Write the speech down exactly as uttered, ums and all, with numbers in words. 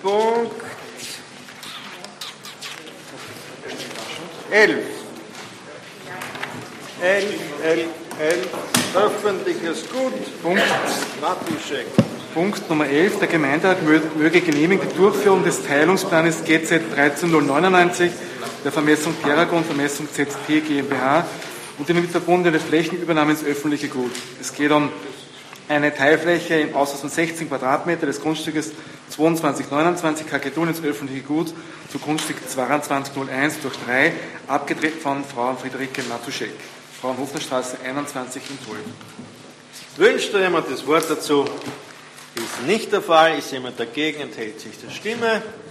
Punkt elf. elf, elf, elf. Öffentliches Gut. Punkt, Matuschek. Punkt Nummer elf. Der Gemeinderat möge genehmigen die Durchführung des Teilungsplanes G Z dreizehn null neunundneunzig der Vermessung Terragon, Vermessung Z P GmbH und die damit verbundene Flächenübernahme ins öffentliche Gut. Es geht um eine Teilfläche im Ausmaß von sechzehn Quadratmeter des Grundstückes zweiundzwanzig neunundzwanzig Kakedon ins öffentliche Gut zu Grundstück zweiundzwanzig null eins durch drei, abgetreten von Frau Friederike Matuschek, Fraunhoferstraße einundzwanzig in Tulln. Wünscht jemand das Wort dazu? Ist nicht der Fall. Ist jemand dagegen? Enthält sich der Stimme?